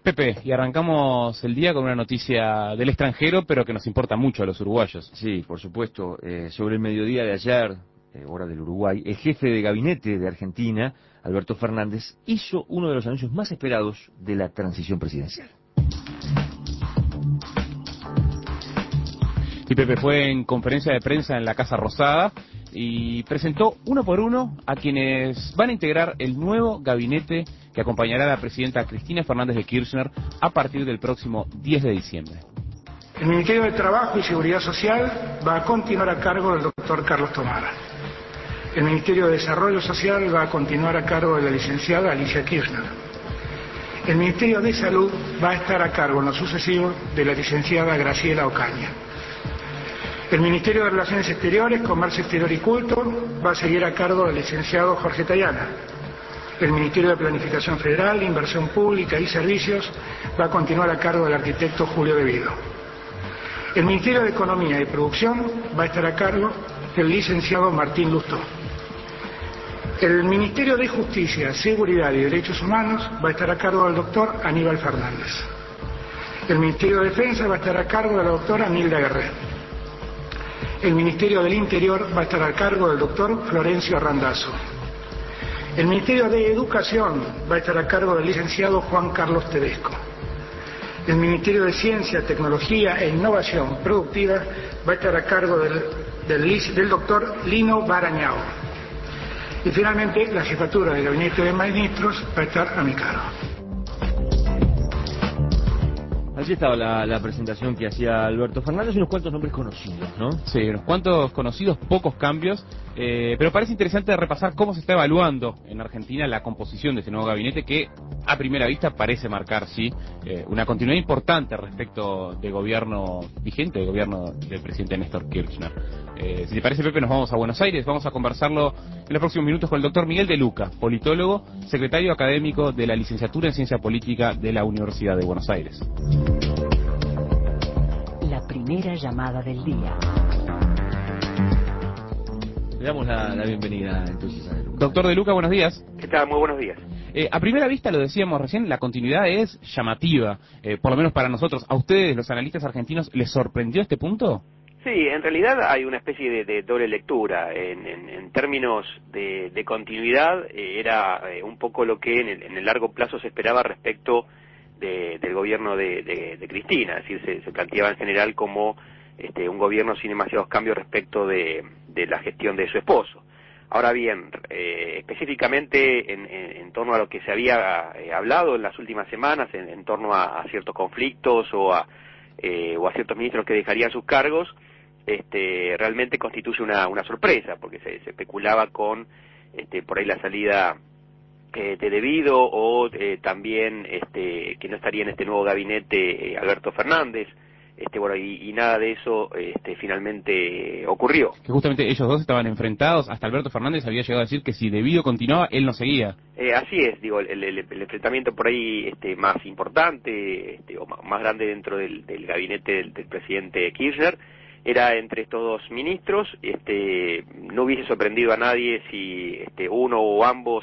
Pepe, y arrancamos el día con una noticia del extranjero, pero que nos importa mucho a los uruguayos. Sí, por supuesto. Sobre el mediodía de ayer, hora del Uruguay, el jefe de gabinete de Argentina, Alberto Fernández, hizo uno de los anuncios más esperados de la transición presidencial. Y Pepe fue en conferencia de prensa en la Casa Rosada y presentó uno por uno a quienes van a integrar el nuevo gabinete que acompañará a la presidenta Cristina Fernández de Kirchner a partir del próximo 10 de diciembre. El Ministerio de Trabajo y Seguridad Social va a continuar a cargo del doctor Carlos Tomara. El Ministerio de Desarrollo Social va a continuar a cargo de la licenciada Alicia Kirchner. El Ministerio de Salud va a estar a cargo en lo sucesivo de la licenciada Graciela Ocaña. El Ministerio de Relaciones Exteriores, Comercio Exterior y Culto va a seguir a cargo del licenciado Jorge Tayana. El Ministerio de Planificación Federal, Inversión Pública y Servicios va a continuar a cargo del arquitecto Julio Devido. El Ministerio de Economía y Producción va a estar a cargo del licenciado Martín Lustó. El Ministerio de Justicia, Seguridad y Derechos Humanos va a estar a cargo del doctor Aníbal Fernández. El Ministerio de Defensa va a estar a cargo de la doctora Nilda Guerrero. El Ministerio del Interior va a estar a cargo del doctor Florencio Randazzo. El Ministerio de Educación va a estar a cargo del licenciado Juan Carlos Tedesco. El Ministerio de Ciencia, Tecnología e Innovación Productiva va a estar a cargo del doctor Lino Barañao. Y finalmente, la jefatura del Gabinete de Ministros va a estar a mi cargo. Allí estaba la presentación que hacía Alberto Fernández y unos cuantos nombres conocidos, ¿no? Sí, unos cuantos conocidos, pocos cambios, pero parece interesante repasar cómo se está evaluando en Argentina la composición de este nuevo gabinete que a primera vista parece marcar, sí, una continuidad importante respecto del gobierno vigente, del gobierno del presidente Néstor Kirchner. Si te parece, Pepe, nos vamos a Buenos Aires, vamos a conversarlo en los próximos minutos con el doctor Miguel de Luca, politólogo, secretario académico de la licenciatura en Ciencia Política de la Universidad de Buenos Aires. La primera llamada del día. Le damos la bienvenida entonces a él. Doctor de Luca, buenos días. ¿Qué tal? Muy buenos días. A primera vista, lo decíamos recién, la continuidad es llamativa, por lo menos para nosotros. ¿A ustedes, los analistas argentinos, les sorprendió este punto? Sí, en realidad hay una especie de doble lectura. En términos de continuidad, era un poco lo que en el largo plazo se esperaba respecto del gobierno de Cristina. Es decir, se planteaba en general como un gobierno sin demasiados cambios respecto de la gestión de su esposo. Ahora bien, específicamente en torno a lo que se había hablado en las últimas semanas, en torno a ciertos conflictos o a ciertos ministros que dejarían sus cargos, realmente constituye una sorpresa, porque se especulaba con por ahí la salida de Devido o también que no estaría en este nuevo gabinete Alberto Fernández. Bueno, y nada de eso finalmente ocurrió. Que justamente ellos dos estaban enfrentados, hasta Alberto Fernández había llegado a decir que si Devido continuaba, él no seguía. Así es, digo, el enfrentamiento por ahí más importante o más grande dentro del gabinete del presidente Kirchner era entre estos dos ministros. No hubiese sorprendido a nadie si uno o ambos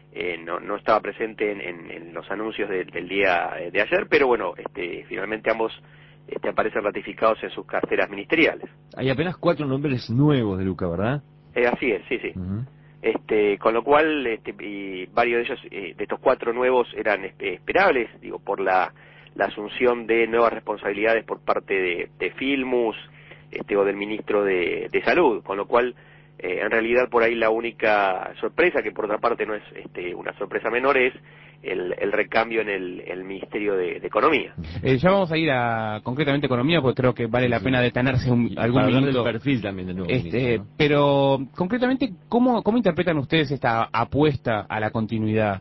no estaba presente en los anuncios del día de ayer, pero bueno, finalmente ambos aparecen ratificados en sus carteras ministeriales. Hay apenas 4 nombres nuevos de Luca, ¿verdad? Así es, sí. Uh-huh. Con lo cual, y varios de ellos, de estos 4 nuevos eran esperables, digo, por la asunción de nuevas responsabilidades por parte de Filmus, o del ministro de Salud, con lo cual, en realidad por ahí la única sorpresa, que por otra parte no es una sorpresa menor, es el recambio en el Ministerio de Economía. Ya vamos a ir a concretamente Economía, porque creo que vale la pena detenerse algún minuto. Del perfil también del nuevo ministro, ¿no? Pero concretamente, ¿cómo interpretan ustedes esta apuesta a la continuidad?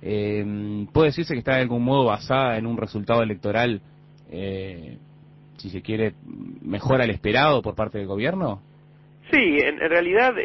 ¿Puede decirse que está de algún modo basada en un resultado electoral, si se quiere, mejor al esperado por parte del gobierno? Sí, en realidad,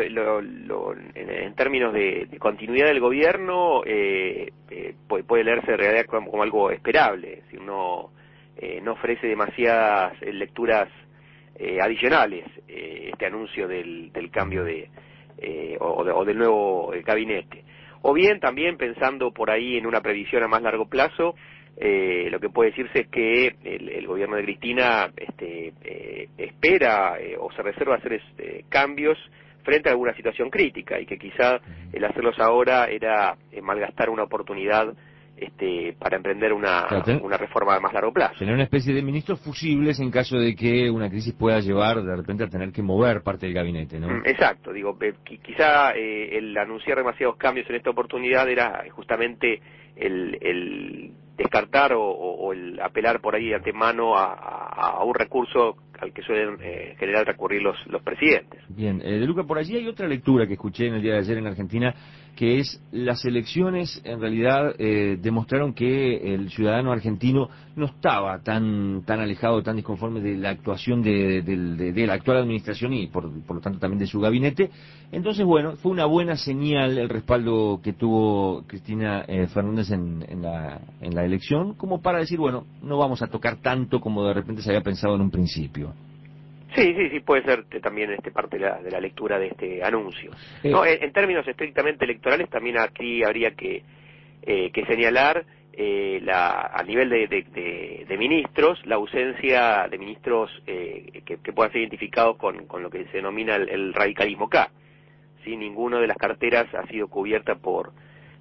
en términos de continuidad del gobierno, puede leerse en realidad como algo esperable. Si uno no ofrece demasiadas lecturas adicionales, este anuncio del cambio o del nuevo gabinete. O bien también pensando por ahí en una previsión a más largo plazo, lo que puede decirse es que el gobierno de Cristina espera o se reserva hacer cambios frente a alguna situación crítica, y que quizá el hacerlos ahora era malgastar una oportunidad para emprender una reforma a más largo plazo. Tener una especie de ministros fusibles en caso de que una crisis pueda llevar de repente a tener que mover parte del gabinete, ¿no? Exacto, digo, quizá el anunciar demasiados cambios en esta oportunidad era justamente el descartar o el apelar por ahí de antemano a un recurso al que suelen general recurrir los presidentes. Bien, De Luca, por allí hay otra lectura que escuché en el día de ayer en Argentina, que es las elecciones en realidad demostraron que el ciudadano argentino no estaba tan alejado, tan disconforme de la actuación de la actual administración y por lo tanto también de su gabinete. Entonces, bueno, fue una buena señal el respaldo que tuvo Cristina Fernández en la elección, como para decir, bueno, no vamos a tocar tanto como de repente se había pensado en un principio. Sí, puede ser también parte de la lectura de este anuncio. No, en términos estrictamente electorales, también aquí habría que señalar a nivel de ministros, la ausencia de ministros que puedan ser identificados con lo que se denomina el radicalismo K. ¿Sí? Ninguno de las carteras ha sido cubierta por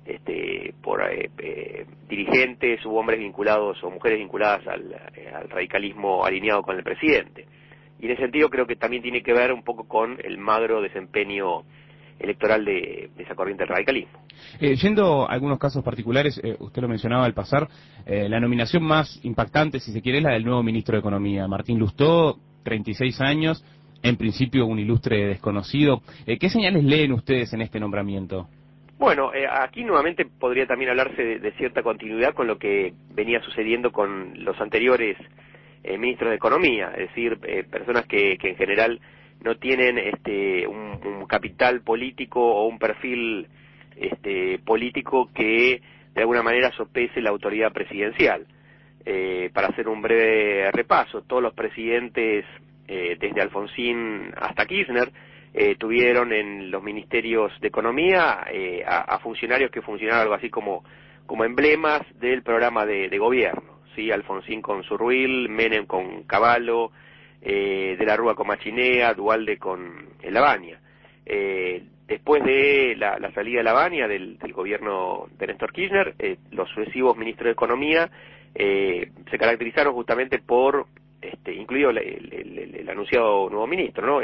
dirigentes u hombres vinculados o mujeres vinculadas al radicalismo alineado con el presidente. Y en ese sentido creo que también tiene que ver un poco con el magro desempeño electoral de esa corriente del radicalismo. Yendo a algunos casos particulares, usted lo mencionaba al pasar, la nominación más impactante, si se quiere, es la del nuevo ministro de Economía, Martín Lustó, 36 años, en principio un ilustre desconocido. ¿Qué señales leen ustedes en este nombramiento? Bueno, aquí nuevamente podría también hablarse de cierta continuidad con lo que venía sucediendo con los anteriores ministros de Economía, es decir, personas que en general no tienen un capital político o un perfil político que de alguna manera sopese la autoridad presidencial. Para hacer un breve repaso, todos los presidentes desde Alfonsín hasta Kirchner tuvieron en los ministerios de Economía a funcionarios que funcionaban algo así como emblemas del programa de gobierno. ¿Sí? Alfonsín con Zurruil, Menem con Cavallo, De la Rúa con Machinea, Duhalde con Lavagna. Después de la salida de Lavagna del gobierno de Néstor Kirchner, los sucesivos ministros de Economía se caracterizaron justamente por, incluido el anunciado nuevo ministro, ¿no?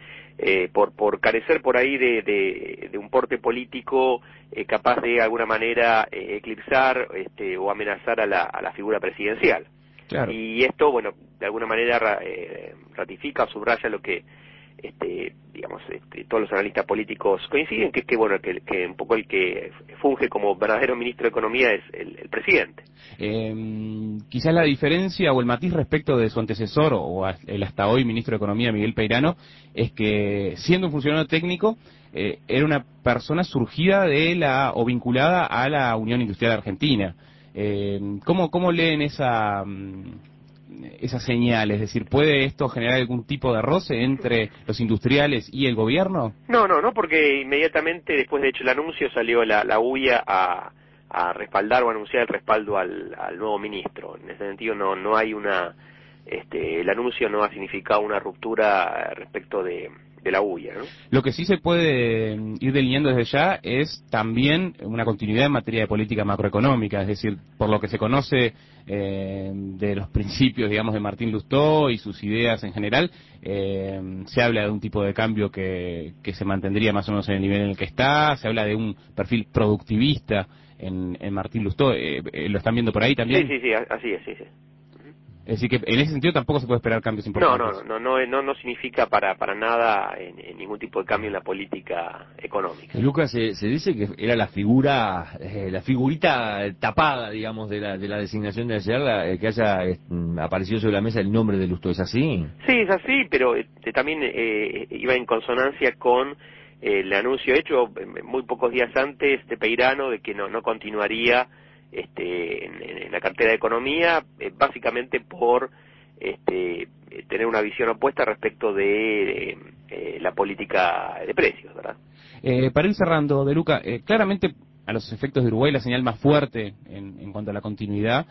Por carecer por ahí de un porte político capaz de alguna manera eclipsar o amenazar a la figura presidencial. Claro. Y esto, bueno, de alguna manera ratifica o subraya lo que todos los analistas políticos coinciden, que bueno, que un poco el que funge como verdadero ministro de Economía es el presidente. Quizás la diferencia o el matiz respecto de su antecesor o el hasta hoy ministro de Economía, Miguel Peirano, es que siendo un funcionario técnico, era una persona surgida o vinculada a la Unión Industrial Argentina. ¿Cómo leen esa señal? Es decir, ¿puede esto generar algún tipo de roce entre los industriales y el gobierno? No, porque inmediatamente después de hecho el anuncio salió la UIA a respaldar o anunciar el respaldo al nuevo ministro. En ese sentido no hay el anuncio no ha significado una ruptura respecto de la UIA, ¿no? Lo que sí se puede ir delineando desde ya es también una continuidad en materia de política macroeconómica, es decir, por lo que se conoce de los principios, digamos, de Martín Lustó y sus ideas en general, se habla de un tipo de cambio que se mantendría más o menos en el nivel en el que está, se habla de un perfil productivista en Martín Lustó. ¿Lo están viendo por ahí también? Sí, así es, sí. Es decir, que en ese sentido tampoco se puede esperar cambios importantes. No significa para nada en ningún tipo de cambio en la política económica. Lucas, se dice que era la figurita tapada, digamos, de la designación de ayer, que haya aparecido sobre la mesa el nombre de Lustó, ¿es así? Sí, es así, pero también iba en consonancia con el anuncio hecho muy pocos días antes de Peirano de que no continuaría en la cartera de Economía, básicamente por tener una visión opuesta respecto de la política de precios, ¿verdad? Para ir cerrando, De Luca, claramente a los efectos de Uruguay la señal más fuerte en cuanto a la continuidad,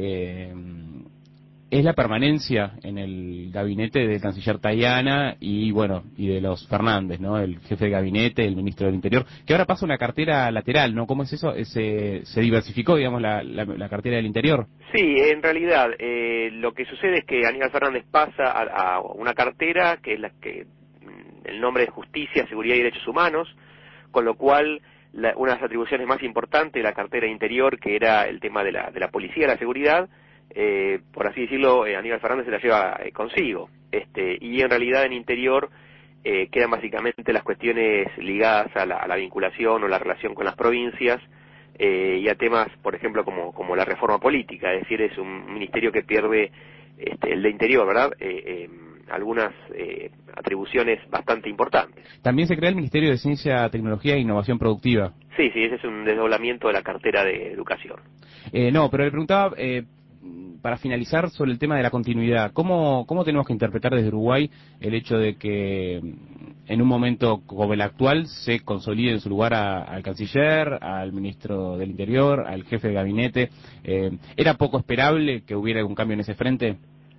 es la permanencia en el gabinete del canciller Tayana y bueno, y de los Fernández, ¿no? El jefe de gabinete, el ministro del Interior, que ahora pasa una cartera lateral, ¿no? ¿Cómo es eso? Se diversificó, digamos, la cartera del Interior. Sí, en realidad lo que sucede es que Aníbal Fernández pasa a una cartera que es la que el nombre es Justicia, Seguridad y Derechos Humanos, con lo cual una de las atribuciones más importantes de la cartera Interior, que era el tema de la policía, la seguridad, por así decirlo, Aníbal Fernández se la lleva consigo. Y en realidad en Interior quedan básicamente las cuestiones ligadas a la vinculación o la relación con las provincias, y a temas, por ejemplo, como la reforma política, es decir, es un ministerio que pierde, el de Interior, ¿verdad?, algunas atribuciones bastante importantes. También se crea el Ministerio de Ciencia, Tecnología e Innovación Productiva. Sí, ese es un desdoblamiento de la cartera de Educación. No, pero le preguntaba, para finalizar, sobre el tema de la continuidad. ¿Cómo tenemos que interpretar desde Uruguay el hecho de que en un momento como el actual se consolide en su lugar al canciller, al ministro del Interior, al jefe de gabinete? ¿Era poco esperable que hubiera algún cambio en ese frente?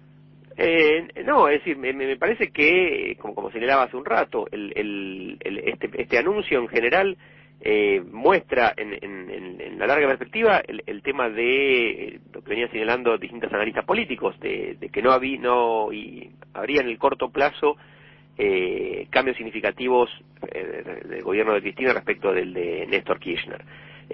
No, es decir, me parece que, como señalaba hace un rato, este anuncio en general muestra en la larga perspectiva el tema de lo que venían señalando distintos analistas políticos, de que habría en el corto plazo cambios significativos del gobierno de Cristina respecto del de Néstor Kirchner.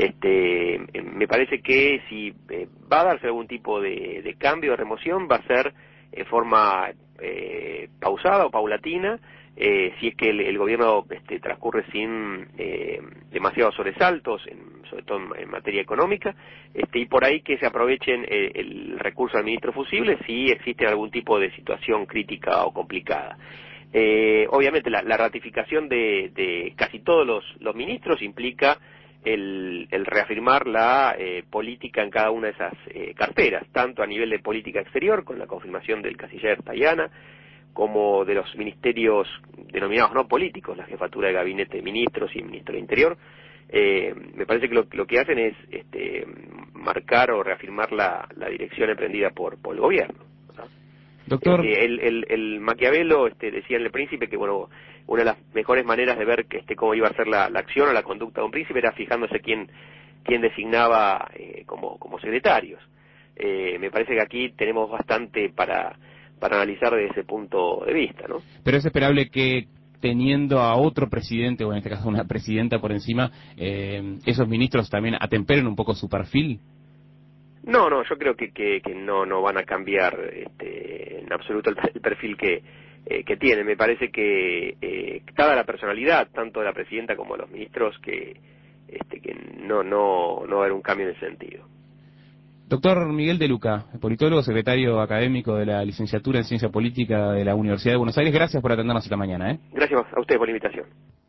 Me parece que si va a darse algún tipo de cambio, de remoción, va a ser en forma pausada o paulatina, si es que el gobierno transcurre sin demasiados sobresaltos, sobre todo en materia económica, y por ahí que se aprovechen el recurso al ministro Fusible si existe algún tipo de situación crítica o complicada. Obviamente la ratificación de casi todos los ministros implica el reafirmar la política en cada una de esas carteras, tanto a nivel de política exterior, con la confirmación del canciller Tayana, como de los ministerios denominados no políticos, la jefatura de gabinete de ministros y el ministro del Interior. Me parece que lo que hacen es marcar o reafirmar la dirección emprendida por el gobierno, ¿no? Doctor, el Maquiavelo decía en El Príncipe que bueno, una de las mejores maneras de ver cómo iba a ser la acción o la conducta de un príncipe era fijándose quién designaba como secretarios. Me parece que aquí tenemos bastante para analizar desde ese punto de vista, ¿no? pero es esperable que teniendo a otro presidente, o en este caso una presidenta por encima, esos ministros también atemperen un poco su perfil. No, yo creo que no van a cambiar en absoluto el perfil que tienen. Me parece que dada la personalidad tanto de la presidenta como de los ministros que no va a haber un cambio en ese sentido. Doctor Miguel de Luca, politólogo, secretario académico de la licenciatura en Ciencia Política de la Universidad de Buenos Aires, gracias por atendernos esta mañana. Gracias a ustedes por la invitación.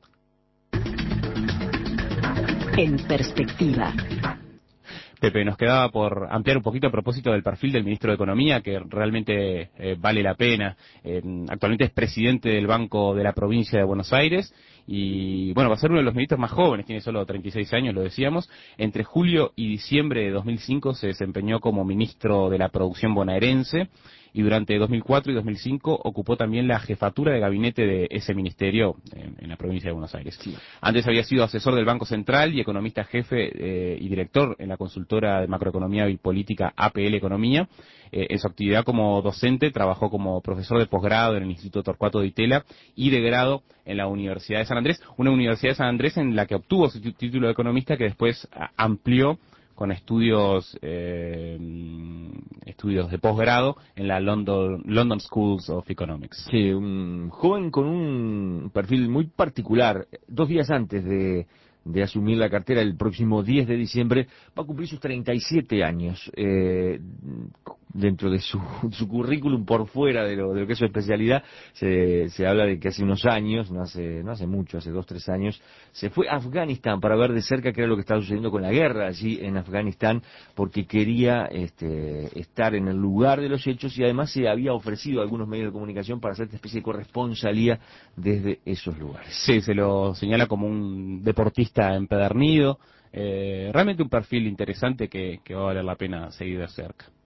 En perspectiva. Pepe, nos quedaba por ampliar un poquito a propósito del perfil del ministro de Economía, que realmente vale la pena. Actualmente es presidente del Banco de la Provincia de Buenos Aires y, bueno, va a ser uno de los ministros más jóvenes, tiene solo 36 años, lo decíamos. Entre julio y diciembre de 2005 se desempeñó como ministro de la Producción bonaerense y durante 2004 y 2005 ocupó también la jefatura de gabinete de ese ministerio en la provincia de Buenos Aires. Sí. Antes había sido asesor del Banco Central y economista jefe y director en la consultora de macroeconomía y política APL Economía. En su actividad como docente trabajó como profesor de posgrado en el Instituto Torcuato Di Tella y de grado en la Universidad de San Andrés, una Universidad de San Andrés en la que obtuvo su título de economista que después amplió con estudios de posgrado en la London Schools of Economics. Sí, un joven con un perfil muy particular. 2 días antes de asumir la cartera, el próximo 10 de diciembre, va a cumplir sus 37 años. Dentro de su currículum, por fuera de lo que es su especialidad, se habla de que hace unos años, no hace mucho, hace 2-3 años, se fue a Afganistán para ver de cerca qué era lo que estaba sucediendo con la guerra allí en Afganistán, porque quería estar en el lugar de los hechos y además se había ofrecido a algunos medios de comunicación para hacer esta especie de corresponsalía desde esos lugares. Sí, se lo señala como un deportista empedernido, Realmente un perfil interesante que va a valer la pena seguir de cerca.